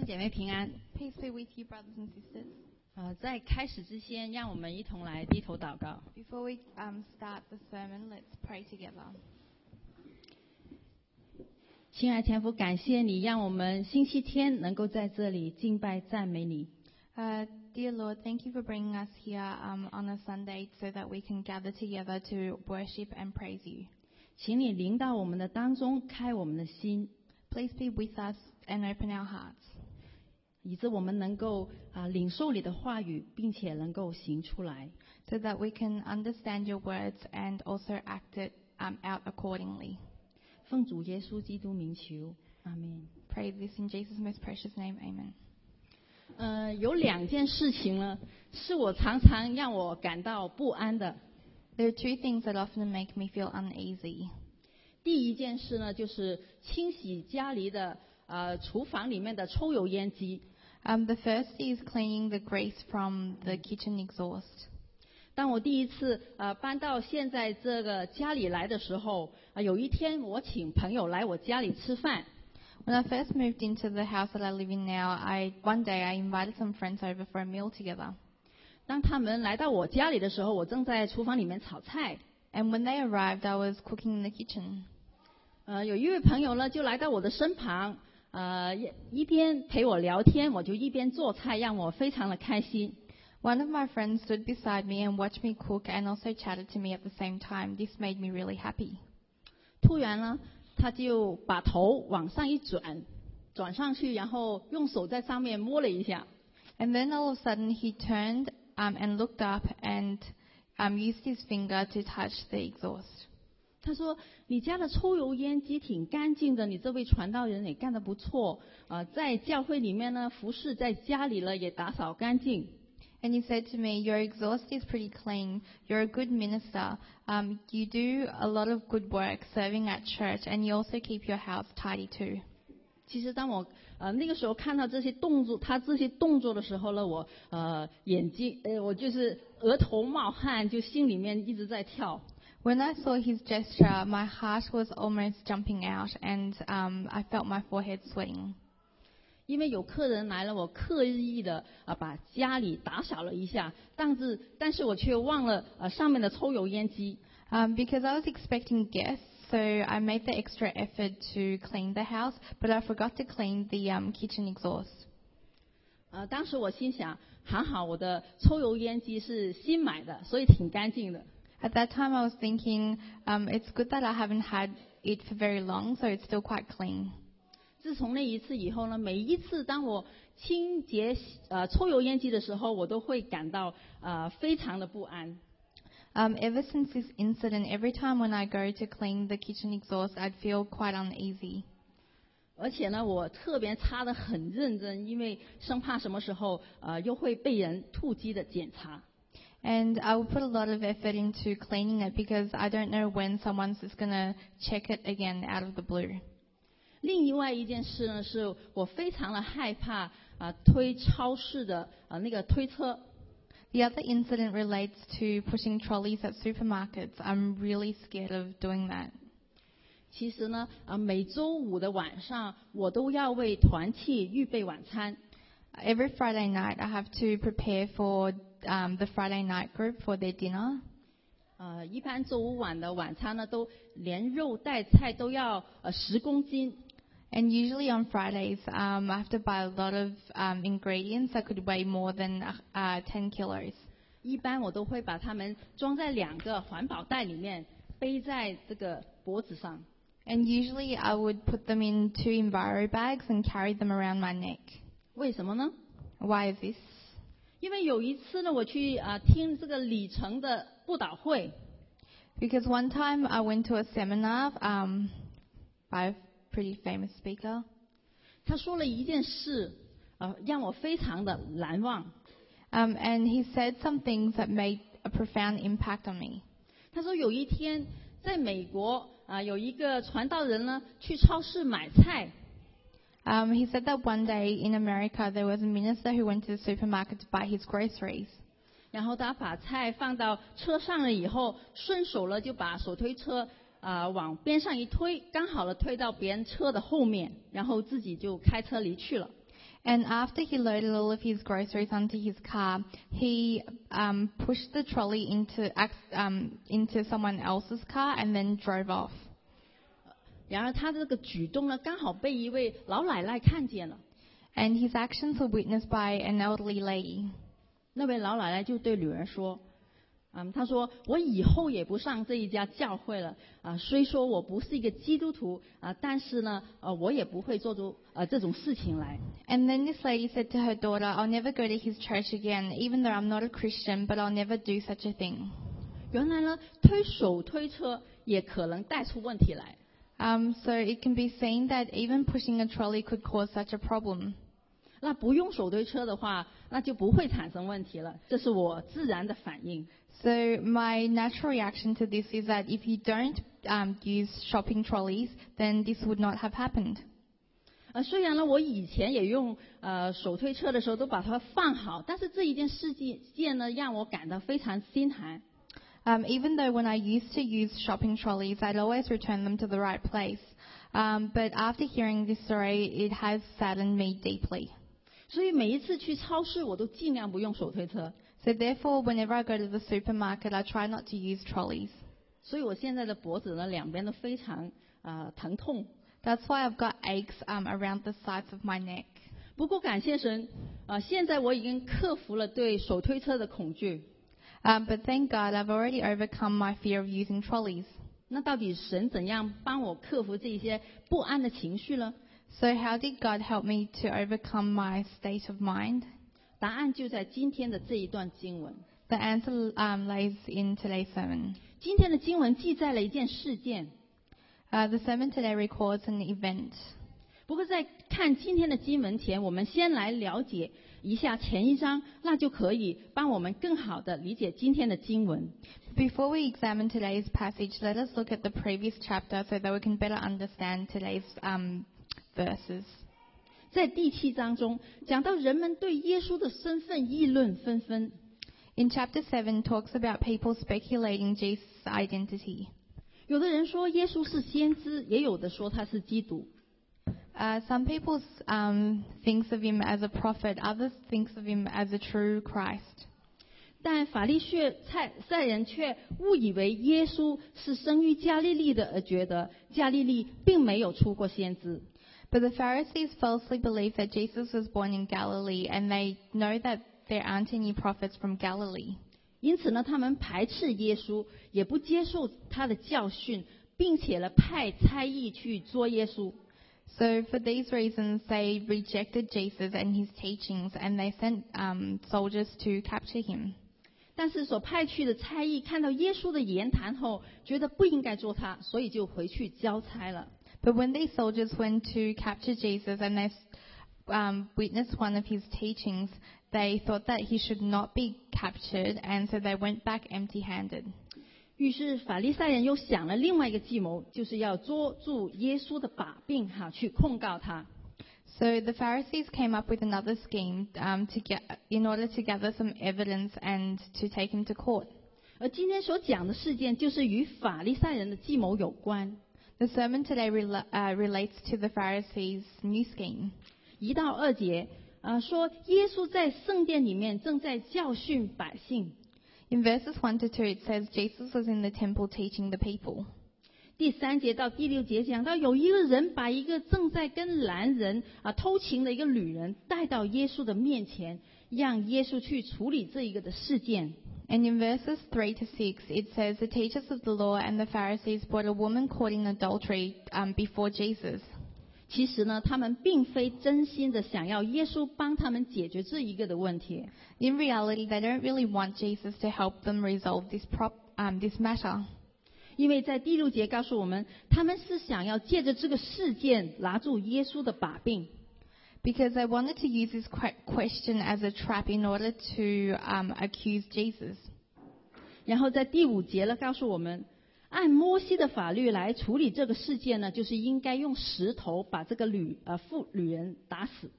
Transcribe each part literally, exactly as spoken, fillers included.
姐妹平安。 Peace be with you, brothers and sisters. 呃，在开始之前，让我们一同来低头祷告。 Before we um, start the sermon, let's pray together. 亲爱天父，感谢你让我们星期天能够在这里敬拜赞美你。 Uh, dear Lord, thank you for bringing us here um, on a Sunday so that we can gather together to worship and praise you. 请你临到我们的当中，开我们的心， Please be with us and open our hearts, 以致我们能够啊、呃、领受你的话语，并且能够行出来。 so that we can understand your words and also act it um, out accordingly. 奉主耶稣基督名求，阿门。 Pray this in Jesus' most precious name, amen. 呃，有两件事情呢，是我常常让我感到不安的。 There are two things that often make me feel uneasy. 第一件事呢，就是清洗家里的呃厨房里面的抽油烟机。 Um, the first is cleaning the grease from the kitchen exhaust. 当我第一次呃搬到现在这个家里来的时候，啊、呃、有一天我请朋友来我家里吃饭。 When I first moved into the house that I live in now, I one day I invited some friends over for a meal together. 当他们来到我家里的时候，我正在厨房里面炒菜。 And when they arrived, I was cooking in the kitchen. 呃，有一位朋友呢就来到我的身旁，呃一一边陪我聊天，我就一边做菜，让我非常的开心。 One of my friends stood beside me and watched me cook and also chatted to me at the same time. This made me really happy. 突然呢，他就把头往上一转，转上去，然后用手在上面摸了一下。 And then all of a sudden he turned um, and looked up and um, used his finger to touch the exhaust. 他说：“你家的抽油烟机挺干净的，你这位传道人也干得不错。呃，在教会里面呢，服侍在家里了也打扫干净。” And he said to me, your exhaust is pretty clean. You're a good minister. Um, you do a lot of good work serving at church, and you also keep your house tidy too. 其实当我呃那个时候看到这些动作，他这些动作的时候呢，我呃眼睛呃我就是额头冒汗，就心里面一直在跳。 When I saw his gesture, my heart was almost jumping out, and um, I felt my forehead sweating. 因为有客人来了，我刻意的啊把家里打扫了一下，但是但是我却忘了呃上面的抽油烟机。 Um, because I was expecting guests, so I made the extra effort to clean the house, but I forgot to clean the um, kitchen exhaust. 呃，当时我心想，还好我的抽油烟机是新买的，所以挺干净的。 At that time, I was thinking, um, it's good that I haven't had it for very long, so it's still quite clean. 自从那一次以后呢，每一次当我清洁呃抽油烟机的时候，我都会感到呃非常的不安。 Um, ever since this incident, every time when I go to clean the kitchen exhaust, I'd feel quite uneasy. 而且呢，我特别擦得很认真，因为生怕什么时候呃又会被人突击的检查。 And I would put a lot of effort into cleaning it because I don't know when someone's just going to check it again out of the blue. 另外一件事呢，是我非常的害怕啊、呃、推超市的啊、呃、那个推车。 The other incident relates to pushing trolleys at supermarkets. I'm really scared of doing that. 其实呢，啊、呃、每周五的晚上，我都要为团契预备晚餐。 Every Friday night, I have to prepare for um, the Friday night group for their dinner. 呃，一般周五晚的晚餐呢，都连肉带菜都要呃十公斤。 And usually on Fridays, um, I have to buy a lot of um, ingredients that could weigh more than uh, ten kilos. 一般我都会把它们装在两个环保袋里面，背在这个脖子上。 And usually I would put them in two Enviro bags and carry them around my neck. 为什么呢？ Why is this? 因为有一次呢，我去啊、呃、听这个里程的布道会。 Because one time I went to a seminar um, by a pretty famous speaker. 他说了一件事，呃，让我非常的难忘。 Um, and he said some things that made a profound impact on me. 他说有一天在美国啊、呃，有一个传道人呢去超市买菜。 Um, he said that one day in America there was a minister who went to the supermarket to buy his groceries. 然后他把菜放到车上了以后，顺手了就把手推车啊、呃、往边上一推，刚好了推到别人车的后面，然后自己就开车离去了。 And after he loaded all of his groceries onto his car, he um, pushed the trolley into ac- um, into someone else's car and then drove off. 然而他这个举动呢，刚好被一位老奶奶看见了。 And his actions were witnessed by an elderly lady. 那位老奶奶就对女儿说：“嗯，她说我以后也不上这一家教会了啊。虽说我不是一个基督徒啊，但是呢，呃，我也不会做出呃这种事情来。” And then this lady said to her daughter, "I'll never go to his church again, even though I'm not a Christian, but I'll never do such a thing." 原来呢，推手推车也可能带出问题来。 Um, so it can be seen that even pushing a trolley could cause such a problem. 那不用手推车的话，那就不会产生问题了。这是我自然的反应。 So my natural reaction to this is that if you don't um, use shopping trolleys, then this would not have happened. 呃，虽然呢，我以前也用呃手推车的时候都把它放好，但是这一件事件呢，让我感到非常心寒。 Um, even though when I used to use shopping trolleys, I'd always return them to the right place. Um, but after hearing this story, it has saddened me deeply. 所以每一次去超市，我都尽量不用手推车。 So therefore, whenever I go to the supermarket, I try not to use trolleys. 所以我现在的脖子呢，两边都非常啊、呃、疼痛。 That's why I've got aches um, around the sides of my neck. 不过感谢神啊、呃，现在我已经克服了对手推车的恐惧。 Um, but thank God, I've already overcome my fear of using trolleys. 那到底神怎样帮我克服这些不安的情绪呢？ So how did God help me to overcome my state of mind? 答案就在今天的这一段经文。 The answer um, lays in today's sermon. 今天的经文记载了一件事件。 Uh, the sermon today records an event. 不过在看今天的经文前，我们先来了解一下前一章，那就可以帮我们更好的理解今天的经文。 Before we examine today's passage, let us look at the previous chapter so that we can better understand today's um, verses. 在第七章中，讲到人们对耶稣的身份议论纷纷。 In chapter seven, talks about people speculating Jesus' identity. 有的人说耶稣是先知，也有的说他是基督。 Uh, some people um, thinks of him as a prophet, others thinks of him as a true Christ. 但法利赛赛人却误以为耶稣是生于加利利的，而觉得加利利并没有出过先知。 But the Pharisees falsely believe that Jesus was born in Galilee, and they know that there aren't any prophets from Galilee. 因此呢，他们排斥耶稣，也不接受他的教训，并且呢派差役去捉耶稣。 So for these reasons, they rejected Jesus and his teachings, and they sent um, soldiers to capture him. 但是所派去的差役看到耶稣的言谈后，觉得不应该捉他，所以就回去交差了。 But when these soldiers went to capture Jesus and they um, witnessed one of his teachings, they thought that he should not be captured, and so they went back empty-handed. 于是法利赛人又想了另外一个计谋，就是要捉住耶稣的把柄，哈，去控告他。 So the Pharisees came up with another scheme um, to get, in order to gather some evidence and to take him to court. 而今天所讲的事件，就是与法利赛人的计谋有关。 The sermon today rela- uh, relates to the Pharisees' new scheme. 一到二节，啊，说耶稣在圣殿里面正在教训百姓。 In verses one to two, it says Jesus was in the temple teaching the people. 第三节到第六节讲到，有一个人把一个正在跟男人啊偷情的一个女人带到耶稣的面前，让耶稣去处理这一个的事件。 And in verses three to six, it says the teachers of the law and the Pharisees brought a woman caught in adultery um, before Jesus. 其实呢，他们并非真心的想要耶稣帮他们解决这一个的问题。 In reality, they don't really want Jesus to help them resolve this, prop, um, this matter. 因为在第六节告诉我们，他们是想要借着这个事件拿住耶稣的把柄。 Because they wanted to use this question as a trap in order to um, accuse Jesus. 然后在第五节呢，告诉我们，按摩西的法律来处理这个事件呢，就是应该用石头把这个女呃妇女人打死。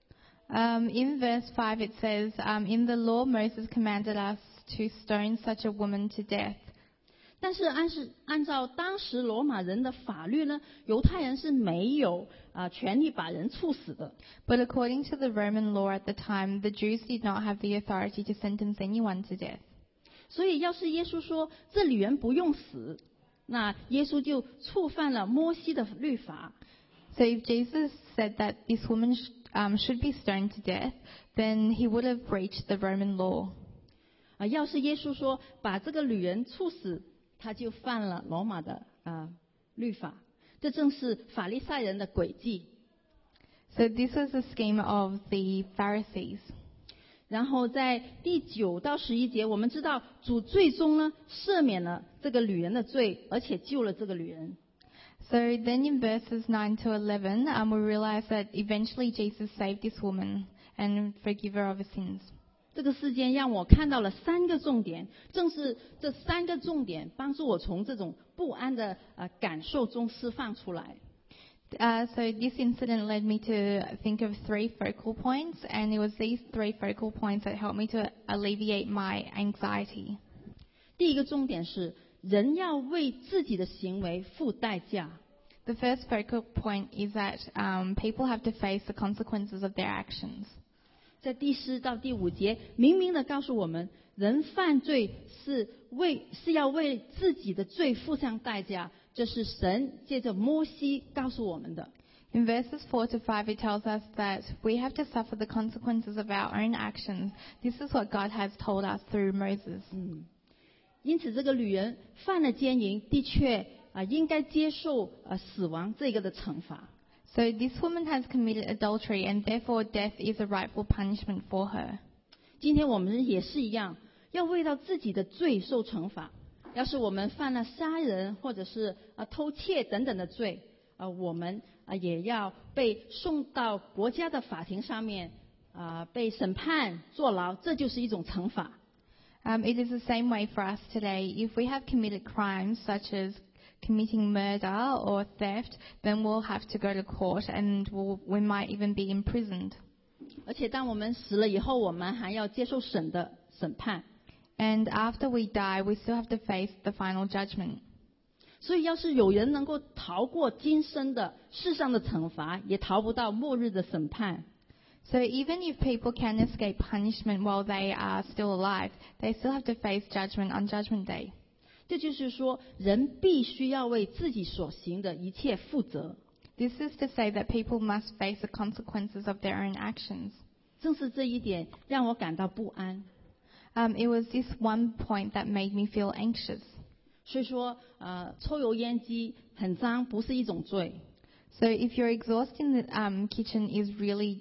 Um, in verse five, it says, um, in the law, Moses commanded us to stone such a woman to death. 但是按是按照当时罗马人的法律呢，犹太人是没有啊、呃、权利把人处死的。 But according to the Roman law at the time, the Jews did not have the authority to sentence anyone to death. 所以要是耶稣说这女人不用死，那耶稣就触犯了摩西的律法。 So if Jesus said that this woman sh- um, should be stoned to death, then he would have breached the Roman law. 啊，要是耶稣说把这个女人处死，他就犯了罗马的啊、呃、律法。这正是法利赛人的诡计。 So this was the scheme of the Pharisees. 然后在第九到十一节，我们知道主最终呢赦免了这个女人的罪，而且救了这个女人。 So then in verses nine to eleven, um, we realize that eventually Jesus saved this woman and forgave her of her sins. 这个事件让我看到了三个重点，正是这三个重点帮助我从这种不安的呃感受中释放出来。 Uh, so this incident led me to think of three focal points, and it was these three focal points that helped me to alleviate my anxiety. 第一个重点是，人要为自己的行为付代价。 The first focal point is that um, people have to face the consequences of their actions. 在第四到第五节，明明的告诉我们，人犯罪是为是要为自己的罪付上代价，这是神借着摩西告诉我们的。 In verses four to five, it tells us that we have to suffer the consequences of our own actions. This is what God has told us through Moses. 嗯，因此这个女人犯了奸淫，的确啊、呃、应该接受啊、呃、死亡这个的惩罚。 So this woman has committed adultery, and therefore death is a rightful punishment for her. 今天我们也是一样，要为到自己的罪受惩罚。要是我们犯了杀人或者是啊偷窃等等的罪，啊我们啊也要被送到国家的法庭上面啊被审判坐牢，这就是一种惩罚。 Um, it is the same way for us today. If we have committed crimes such as committing murder or theft, then we'll have to go to court, and we'll, we might even be imprisoned. 而且当我们死了以后，我们还要接受审的审判。 And after we die, we still have to face the final judgment. 所以要是有人能够逃过今生的世上的惩罚，也逃不到末日的审判。 So even if people can escape punishment while they are still alive, they still have to face judgment on Judgment Day. 这就是说，人必须要为自己所行的一切负责。 This is to say that people must face the consequences of their own actions. 正是这一点让我感到不安。 Um, it was this one point that made me feel anxious. 所以说，呃，抽油烟机很脏，不是一种罪。 So if your exhaust in the um, kitchen is really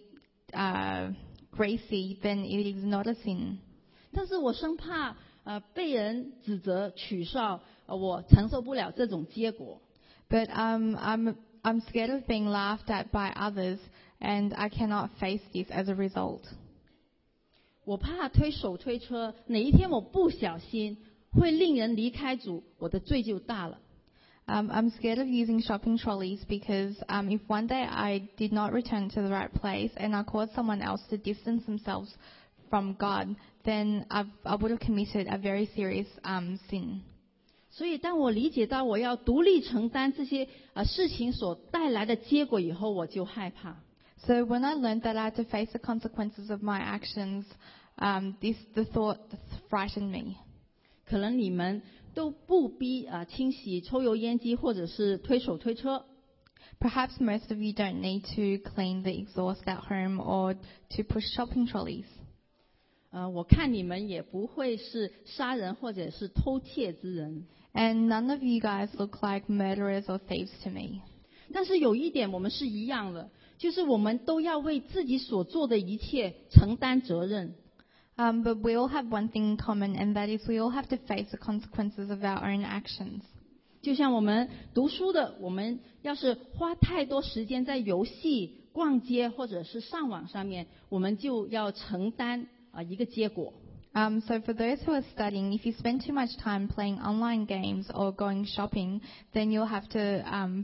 uh, greasy, then it is not a sin. 但是我生怕呃被人指责取笑，呃，我承受不了这种结果。 But um, I'm I'm scared of being laughed at by others, and I cannot face this as a result. 我怕推手推车，哪一天我不小心会令人离开主，我的罪就大了。 Um, I'm scared of using shopping trolleys because um, if one day I did not return to the right place and I caused someone else to distance themselves from God, then I've, I would have committed a very serious um, sin. 所以，当我理解到我要独立承担这些呃事情所带来的结果以后，我就害怕。 So when I learned that I had to face the consequences of my actions, um, this the thought frightened me. 可能你们都不必啊、呃、清洗抽油烟机或者是推手推车。 Perhaps most of you don't need to clean the exhaust at home or to push shopping trolleys. 呃，我看你们也不会是杀人或者是偷窃之人。 And none of you guys look like murderers or thieves to me. 但是有一点我们是一样的，就是我们都要为自己所做的一切承担责任。 Um, but we all have one thing in common, and that is we all have to face the consequences of our own actions. 就像我们读书的，我们要是花太多时间在游戏、逛街或者是上网上面，我们就要承担啊、呃、一个结果。 Um, so for those who are studying, if you spend too much time playing online games or going shopping, then you'll have to um,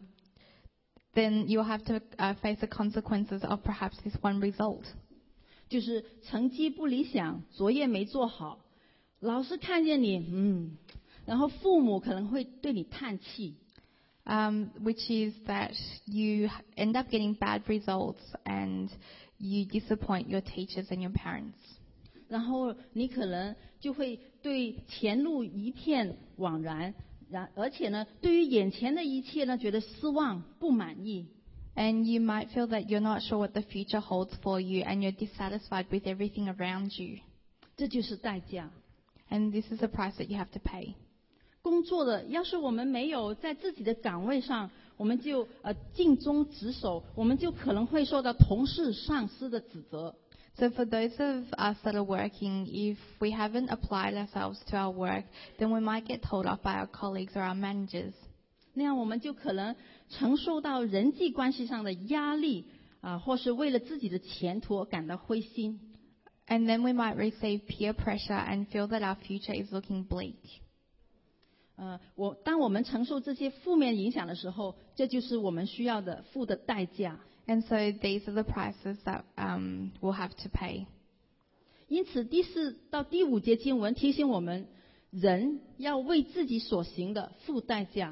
then you'll have to uh, face the consequences of perhaps this one result. 就是成绩不理想，作业没做好，老师看见你，嗯， 然后父母可能会对你叹气。 Um, which is that you end up getting bad results and you disappoint your teachers and your parents. 然后你可能就会对前路一片惘然，然而且呢，对于眼前的一切呢，觉得失望、不满意。 And you might feel that you're not sure what the future holds for you and you're dissatisfied with everything around you. 这就是代价。 And this is the price that you have to pay. 工作的，要是我们没有在自己的岗位上，我们就呃尽忠职守，我们就可能会受到同事、上司的指责。 So for those of us that are working, if we haven't applied ourselves to our work, then we might get told off by our colleagues or our managers. 那样我们就可能承受到人际关系上的压力啊，或是为了自己的前途而感到灰心。 And then we might receive peer pressure and feel that our future is looking bleak. 呃，我当我们承受这些负面影响的时候，这就是我们需要的付的代价。 And so these are the prices that um, we'll have to pay. 因此，第四到第五节经文提醒我们，人要为自己所行的付代价。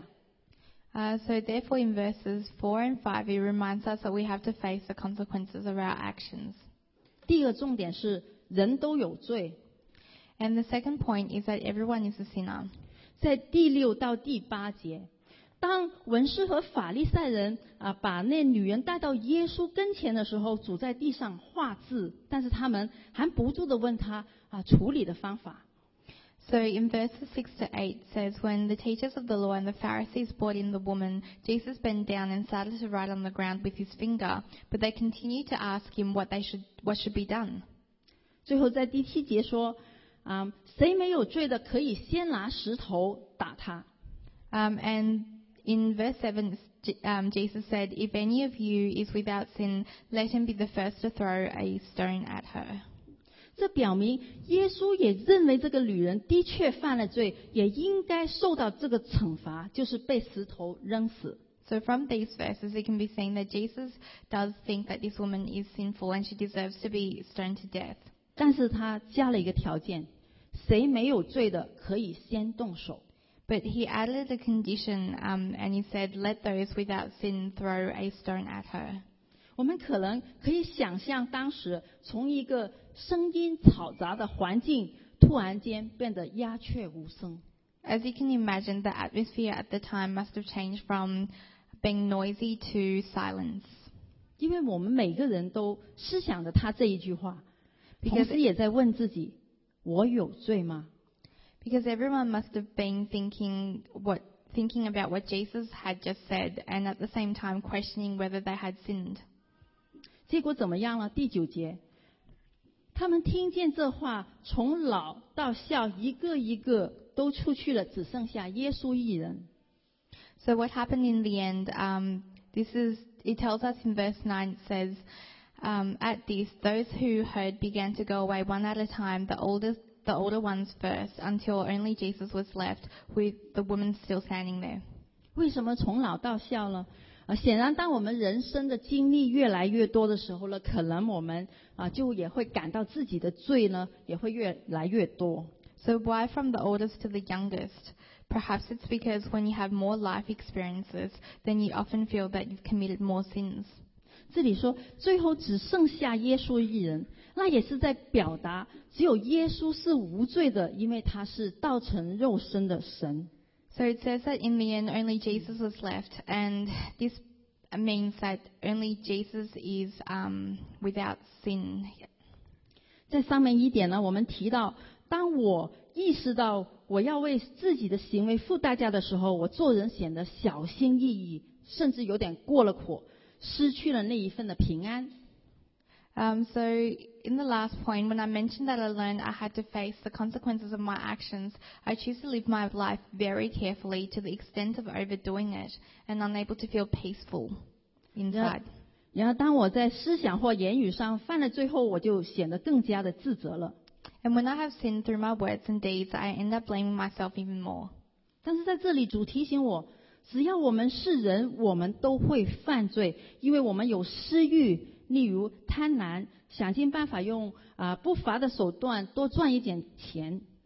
Uh, so therefore in verses four and five, it reminds us that we have to face the consequences of our actions. 第二个重点是，人都有罪。 And the second point is that everyone is a sinner. 在第六到第八节，当文士和法利赛人啊把那女人带到耶稣跟前的时候，主在地上画字，但是他们还不住地问他啊处理的方法。 So in verses six to eight says, when the teachers of the law and the Pharisees brought in the woman, Jesus bent down and started to write on the ground with his finger, but they continued to ask him what they should what should be done. 最后在第七节说啊，谁没有罪的可以先拿石头打他。 Um, and in verse seven, um, Jesus said, if any of you is without sin, let him be the first to throw a stone at her. 这表明耶稣也认为这个女人的确犯了罪，也应该受到这个惩罚，就是被石头扔死。 So from these verses, it can be seen that Jesus does think that this woman is sinful and she deserves to be stoned to death. 但是他加了一个条件，谁没有罪的可以先动手。 But he added a condition, um, and he said, let those without sin throw a stone at her. 我们可能可以想象，当时从一个声音嘈杂的环境，突然间变得鸦雀无声。 As you can imagine, the atmosphere at the time must have changed from being noisy to silence. 因为我们每个人都思想着他这一句话，同时也在问自己：我有罪吗？ Because everyone must have been thinking what thinking about what Jesus had just said, and at the same time questioning whether they had sinned. 结果怎么样了？第九节，他们听见这话，从老到少，一个一个都出去了，只剩下耶稣一人。 So what happened in the end? Um, this is it tells us in verse nine. It says, um, at this, those who heard began to go away one at a time. The oldest, the older ones first, until only Jesus was left, with the woman still standing there. 为什么从老到少呢？啊，显然，当我们人生的经历越来越多的时候呢，可能我们啊就也会感到自己的罪呢也会越来越多。 So why from the oldest to the youngest? Perhaps it's because when you have more life experiences, then you often feel that you've committed more sins. 这里说最后只剩下耶稣一人，那也是在表达只有耶稣是无罪的，因为他是道成肉身的神。 So it says that in the end only Jesus was left, and this means that only Jesus is um, without sin. 在上面一点呢，我们提到，当我意识到我要为自己的行为付代价的时候，我做人显得小心翼翼，甚至有点过了火，失去了那一份的平安。 Um, so in the last point, when I mentioned that I learned I had to face the consequences of my actions, I choose to live my life very carefully to the extent of overdoing it and unable to feel peaceful inside. 然后当我在思想或言语上犯了罪后，我就显得更加的自责了。 And when I have sinned through my words and deeds, I end up blaming myself even more. 但是在这里，主提醒我，只要我们是人，我们都会犯罪，因为我们有私欲。例如贪婪，想尽办法用啊、呃、不法的手段多赚一点钱。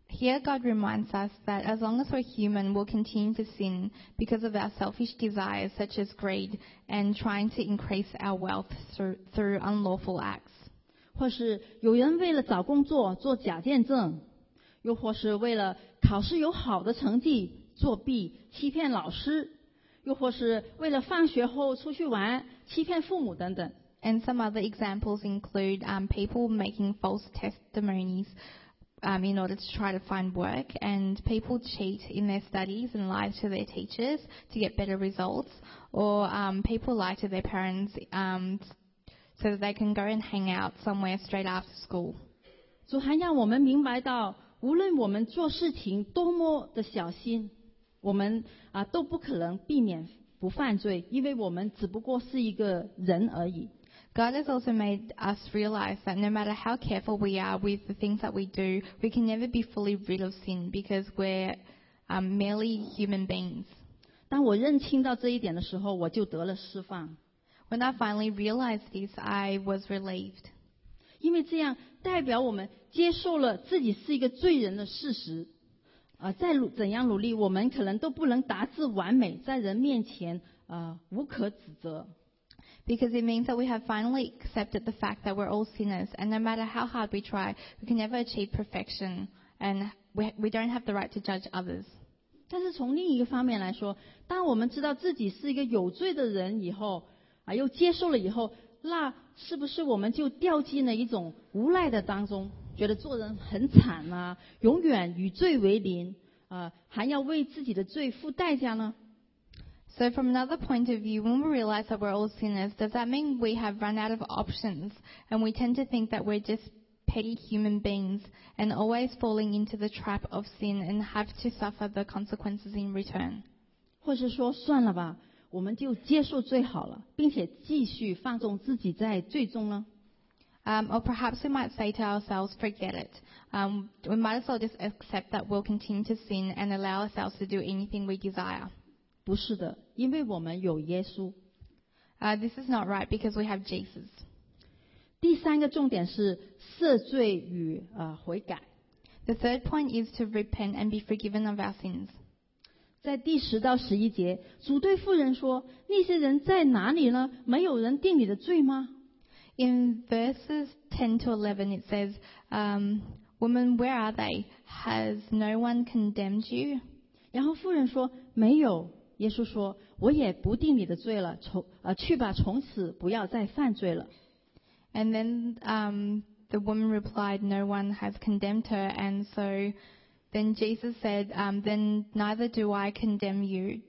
Here God reminds us that as long as we're human, we'll continue to sin because of our selfish desires such as greed and trying to increase our wealth through, through unlawful acts. 或是有人为了找工作做假见证，又或是为了考试有好的成绩作弊欺骗老师，又或是为了放学后出去玩欺骗父母等等。 And some other examples include um, people making false testimonies um, in order to try to find work, and people cheat in their studies and lie to their teachers to get better results, or um, people lie to their parents um, so that they can go and hang out somewhere straight after school. 主还让我们明白到，无论我们做事情多么的小心，我们啊都不可能避免不犯罪，因为我们只不过是一个人而已。 God has also made us realize that no matter how careful we are with the things that we do, we can never be fully rid of sin because we're um, merely human beings. 当我认清到这一点的时候，我就得了释放。 When I finally realized this, I was relieved. 因为这样代表我们接受了自己是一个罪人的事实。啊、呃，再努怎样努力，我们可能都不能达至完美，在人面前啊、呃、无可指责。 Because it means that we have finally accepted the fact that we're all sinners, and no matter how hard we try, we can never achieve perfection, and we, we don't have the right to judge others. 但是从另一个方面来说，当我们知道自己是一个有罪的人以后，啊，又接受了以后，那是不是我们就掉进了一种无赖的当中，觉得做人很惨啊，永远与罪为邻啊，还要为自己的罪付代价呢？ So from another point of view, when we realize that we're all sinners, does that mean we have run out of options and we tend to think that we're just petty human beings and always falling into the trap of sin and have to suffer the consequences in return? 或是说算了吧，我们就接受罪好了，并且继续放纵自己在罪中呢？ Um, or perhaps we might say to ourselves, forget it. Um, we might as well just accept that we'll continue to sin and allow ourselves to do anything we desire. 不是的，因为我们有耶稣。 Uh, this is not right because we have Jesus. 第三个重点是赦罪与呃悔改。 The third point is to repent and be forgiven of our sins. 在第十到十一节，主对妇人说：“那些人在哪里呢？没有人定你的罪吗？” In verses ten to eleven, it says, um, "Woman, where are they? Has no one condemned you?" 然后妇人说：“没有。”耶稣说：“我也不定你的罪了，从呃去吧，从此不要再犯罪了。” And then um, the woman replied, "No one has condemned her." And so then Jesus said, um, "Then neither do I condemn you.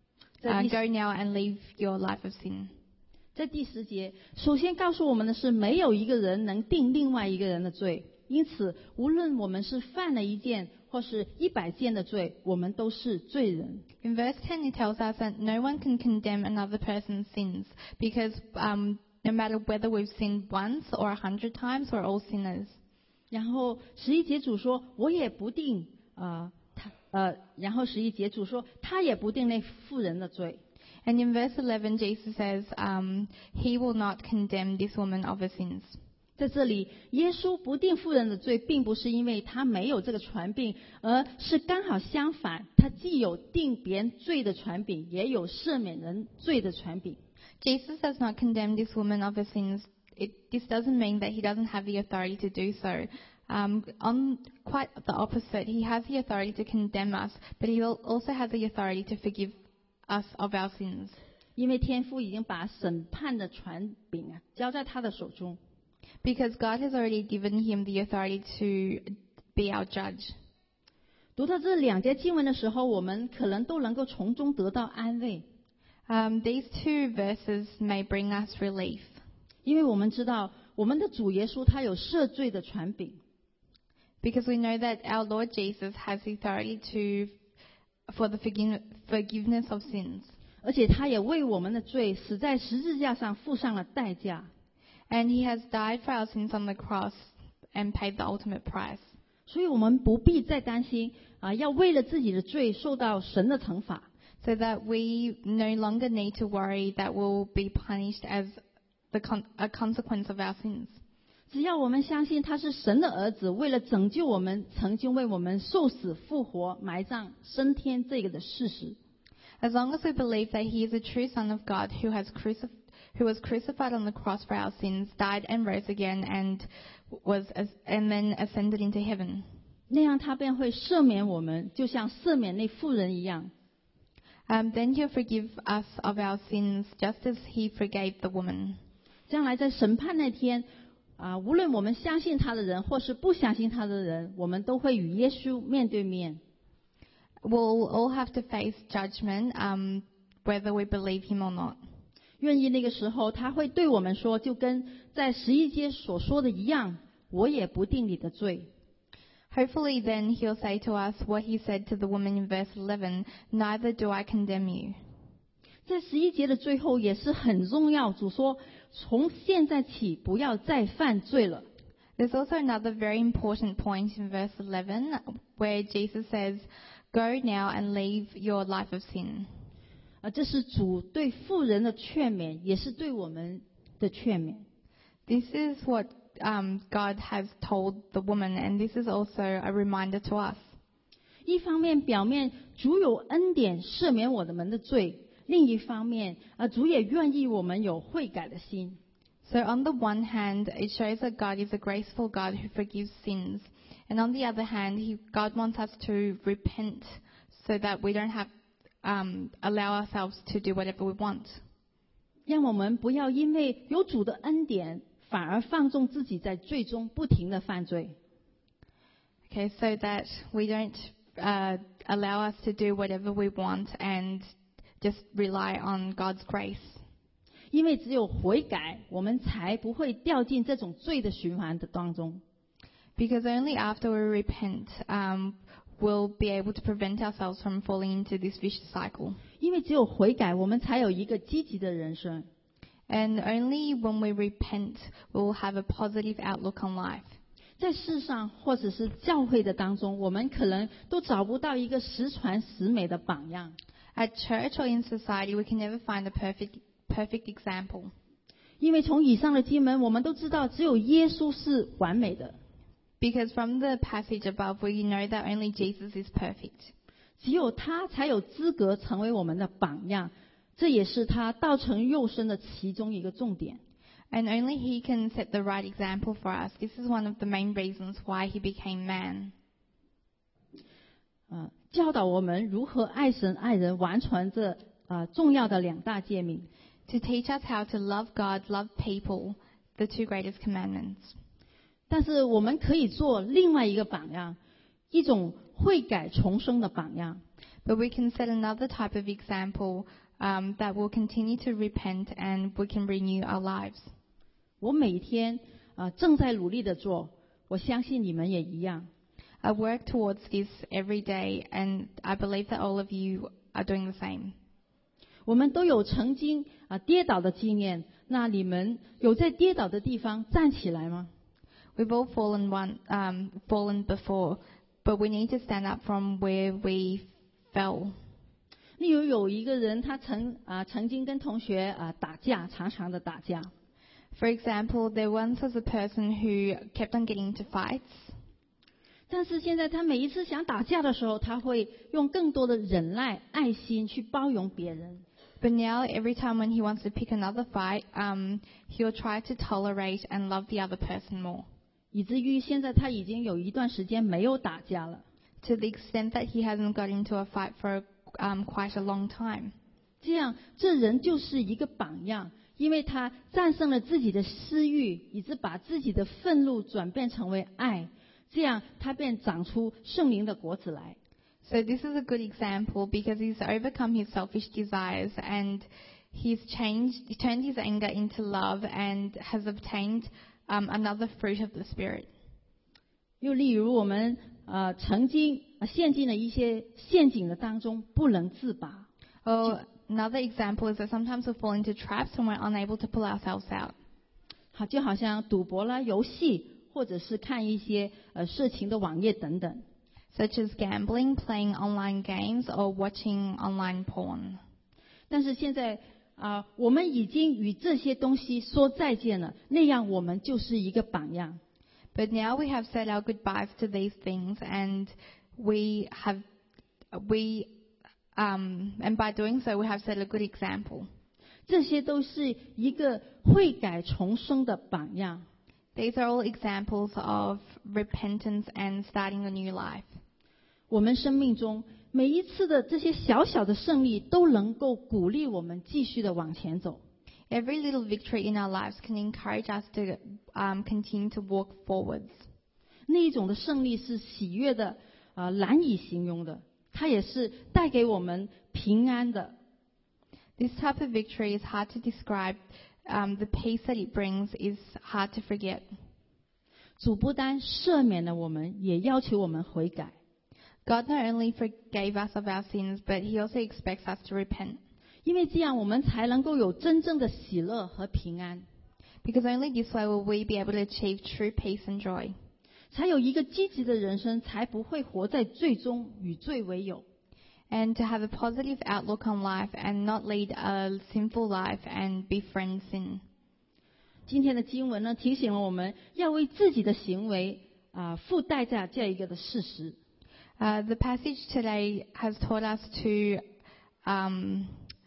Uh, go now and leave your life of sin." 在第十节，首先告诉我们的是，没有一个人能定另外一个人的罪，因此无论我们是犯了一件或是一百件的罪，我们都是罪人。 In verse ten, it tells us that no one can condemn another person's sins because um, no matter whether we've sinned once or a hundred times, we're all sinners. 然后十一节主说：“我也不定啊、呃、他呃。”然后十一节主说：“他也不定那妇人的罪。” And in verse eleven, Jesus says, um, "He will not condemn this woman of her sins." 在这里，耶稣不定妇人的罪，并不是因为他没有这个权柄，而是刚好相反，他既有定别人罪的权柄，也有赦免人罪的权柄。 Jesus does not condemn this woman of her sins. It, this doesn't mean that he doesn't have the authority to do so. Um, on quite the opposite, he has the authority to condemn us, but he also has the authority to forgive us of our sins. 因为天父已经把审判的权柄啊交在他的手中。 Because God has already given him the authority to be our judge. 读到这两节经文的时候，我们可能都能够从中得到安慰。 Um, these two verses may bring us relief. 因为我们知道我们的主耶稣他有赦罪的权柄。 Because we know that our Lord Jesus has the authority to, for the forgive, forgiveness of sins. 而且他也为我们的罪死在十字架上付上了代价。 And he has died for our sins on the cross and paid the ultimate price. 所以我们不必再担心啊，要为了自己的罪受到神的惩罚。 So that we no longer need to worry that we'll be punished as the con- a consequence of our sins. 只要我们相信他是神的儿子，为了拯救我们，曾经为我们受死、复活、埋葬、升天这个的事实。 As long as we believe that he is a true Son of God who has crucif- who was crucified on the cross for our sins, died and rose again, and was as- and then ascended into heaven. 那样他便会赦免我们，就像赦免那妇人一样。 Um, then he'll forgive us of our sins, just as he forgave the woman. 将来在审判那天，啊，无论我们相信他的人，或是不相信他的人，我们都会与耶稣面对面。 We'll all have to face judgment, um, whether we believe him or not. 愿意那个时候他会对我们说，就跟在十一节所说的一样，我也不定你的罪。 Hopefully then he'll say to us what he said to the woman in verse eleven, neither do I condemn you. 在十一节的最后也是很重要，主说从现在起不要再犯罪了。 There's also another very important point in verse eleven where Jesus says, go now and leave your life of sin. 啊，这是主对妇人的劝勉，也是对我们的劝勉。 This is what um, God has told the woman, and this is also a reminder to us. 一方面表面主有恩典赦免我们的罪，另一方面啊，主也愿意我们有悔改的心。 So on the one hand, it shows that God is a graceful God who forgives sins. And on the other hand, he, God wants us to repent so that we don't have um, allow ourselves to do whatever we want. 让我们不要因为有主的恩典，反而放纵自己在罪中不停的犯罪。 Okay, so that we don't uh, allow us to do whatever we want and just rely on God's grace. 因为只有悔改，我们才不会掉进这种罪的循环的当中。 Because only after we repent, um, we'll be able to prevent ourselves from falling into this vicious cycle. 因为只有悔改，我们才有一个积极的人生。 And only when we repent, we'll have a positive outlook on life. 在世上或者是教会的当中，我们可能都找不到一个十全十美的榜样。 At church or in society, we can never find a perfect, perfect example. 因为从以上的经文，我们都知道，只有耶稣是完美的。 Because from the passage above, we know that only Jesus is perfect. 只有他才有资格成为我们的榜样，这也是他道成肉身的其中一个重点。 And only he can set the right example for us. This is one of the main reasons why he became man. 呃，教导我们如何爱神爱人，完成这呃重要的两大诫命。 To teach us how to love God, love people, the two greatest commandments. 但是我们可以做另外一个榜样，一种悔改重生的榜样。 But we can set another type of example um, that will continue to repent and we can renew our lives. 我每天啊、呃、正在努力的做，我相信你们也一样。 I work towards this every day, and I believe that all of you are doing the same. 我们都有曾经啊、呃、跌倒的经验，那你们有在跌倒的地方站起来吗？ We've all fallen one, um, fallen before, but we need to stand up from where we fell. 例如有一个人，他曾啊、呃、曾经跟同学啊、呃、打架，常常的打架。 For example, there once was a person who kept on getting into fights. 但是现在他每一次想打架的时候，他会用更多的忍耐、爱心去包容别人。 But now, every time when he wants to pick another fight, um, he'll try to tolerate and love the other person more. 以至于现在他已经有一段时间没有打架了。 To the extent that he hasn't got into a fight for um, quite a long time. 这样，这人就是一个榜样，因为他战胜了自己的私欲，以致把自己的愤怒转变成为爱，这样他便长出圣灵的果子来。 So this is a good example because he's overcome his selfish desires and he's changed, he turned his anger into love and has obtained um, another fruit of the Spirit. 又例如我们呃曾经呃陷进了一些陷阱的当中，不能自拔。 Or another example is that sometimes we fall into traps and we're unable to pull ourselves out. 好，就好像赌博啦、游戏，或者是看一些呃色情的网页等等。 Such as gambling, playing online games, or watching online porn. 但是现在啊、我们已经与这些东西说再见了，那样我们就是一个榜样。 But now we have said our goodbyes to these things, and we have we um, and by doing so we have set a good example. 这些都是一个悔改重生的榜样。 These are all examples of repentance and starting a new life. 我们生命中每一次的这些小小的胜利，都能够鼓励我们继续的往前走。 Every little victory in our lives can encourage us to um, continue to walk forwards. 那一种的胜利是喜悦的，啊、呃，难以形容的。它也是带给我们平安的。 This type of victory is hard to describe. Um, the peace that it brings is hard to forget. 主不单赦免了我们，也要求我们悔改。 God not only forgave us of our sins, but He also expects us to repent. 因为这样，我们才能够有真正的喜乐和平安， Because only this way will we be able to achieve true peace and joy. 才有一个积极的人生，才不会活在罪中，与罪为友。 And to have a positive outlook on life and not lead a sinful life and befriend sin. 今天的经文呢，提醒了我们要为自己的行为啊、付代价这一个的事实。 Uh, the passage today has taught us to um,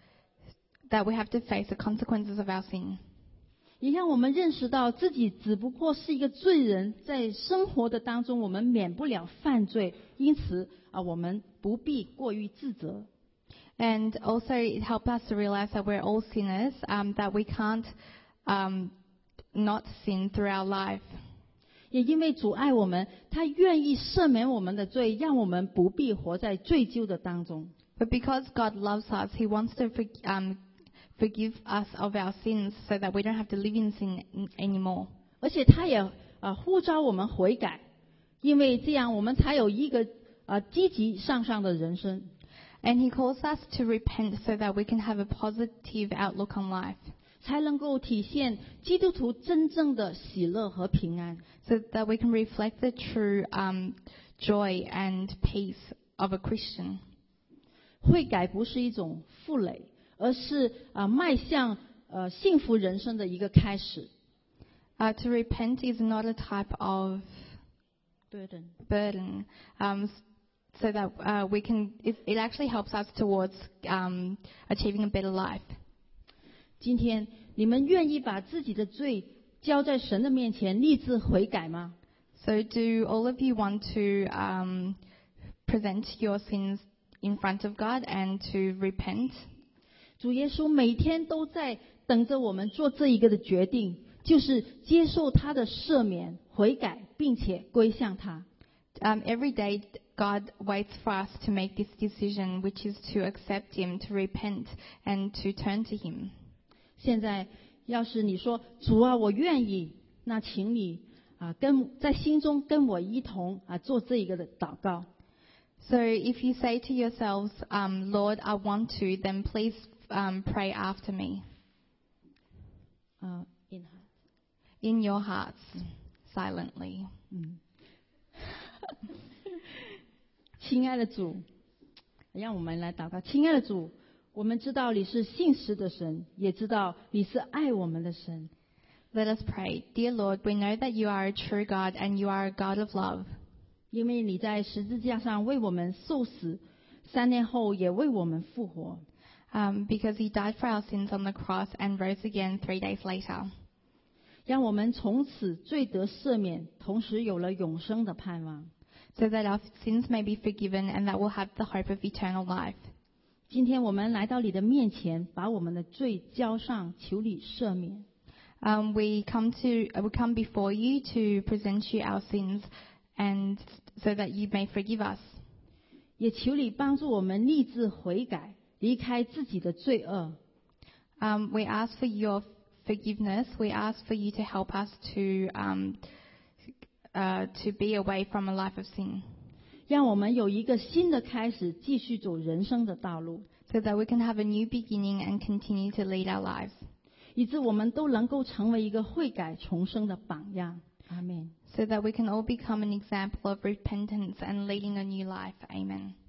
that we have to face the consequences of our sin. 也让我们认识到自己只不过是一个罪人，在生活的当中，我们免不了犯罪，因此啊，我们不必过于自责。 And also it helped us to realize that we're all sinners, um, that we can't um, not sin through our life. 也因为主爱我们，他愿意赦免我们的罪，让我们不必活在罪疚的当中。 But because God loves us, He wants to for, um, forgive us of our sins so that we don't have to live in sin anymore. 而且他也啊呼召我们悔改，因为这样我们才有一个啊积极向上的人生。 And He calls us to repent so that we can have a positive outlook on life, 才能够体现基督徒真正的喜乐和平安。 so that we can reflect the true um, joy and peace of a Christian. 悔改不是一种负累，而是啊迈向呃幸福人生的一个开始。 Uh, to repent is not a type of burden. burden, um, so that uh, we can. It, it actually helps us towards um, achieving a better life. 今天你们愿意把自己的罪交在神的面前，立志悔改吗？ So, do all of you want to um, present your sins in front of God and to repent? 主耶稣每天都在等着我们做这一个的决定，就是接受他的赦免、悔改，并且归向他。 Um, every day, God waits for us to make this decision, which is to accept Him, to repent, and to turn to Him. 现在，要是你说主啊，我愿意，那请你啊跟在心中跟我一同啊做这一个的祷告。 So, if you say to yourselves, um, Lord, I want to, then please um, pray after me 啊、in in your hearts, silently. 嗯，亲爱的主，让我们来祷告。亲爱的主，我们知道你是信实的神，也知道你是爱我们的神。 Let us pray. Dear Lord, we know that you are a true God and you are a God of love. 因为你在十字架上为我们受死，三年后也为我们复活。 Um, because you died for our sins on the cross and rose again three days later. 让我们从此罪得赦免，同时有了永生的盼望。 So that our sins may be forgiven and that we'll have the hope of eternal life. 今天我们来到你的面前，把我们的罪交上，求你赦免。 Um, we come to we come before you to present you our sins, and so that you may forgive us. 也求你帮助我们立志悔改，离开自己的罪恶。 Um, we ask for your forgiveness. We ask for you to help us to um, uh, to be away from a life of sin, 让我们有一个新的开始，继续走人生的道路， so that we can have a new beginning and continue to lead our lives, 以致我们都能够成为一个悔改重生的榜样。阿门。 so that we can all become an example of repentance and leading a new life. Amen.